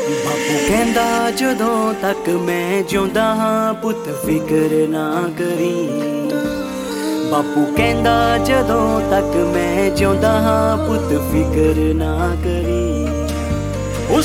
ਬਾਪੂ ਕਹਿੰਦਾ ਜਦੋਂ ਤੱਕ ਮੈਂ ਜਿਉਂਦਾ ਹਾਂ ਪੁੱਤ ਫਿਕਰ ਨਾ ਕਰੀ। ਬਾਪੂ ਕਹਿੰਦਾ ਜਦੋਂ ਤੱਕ ਮੈਂ ਜਿਉਂਦਾ ਹਾਂ ਪੁੱਤ ਫਿਕਰ ਨਾ ਕਰੀ।